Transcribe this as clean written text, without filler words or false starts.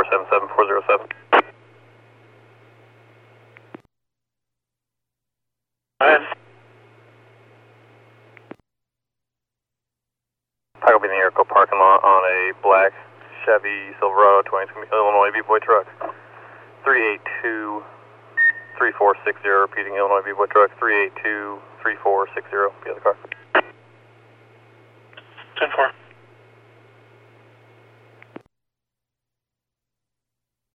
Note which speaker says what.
Speaker 1: 77407. Pack will be in the Airco parking lot on a black Chevy Silverado 2020 Illinois B-Boy truck. 382-3460, repeating Illinois B-Boy truck, 382-3460, be in the car.
Speaker 2: 10-4.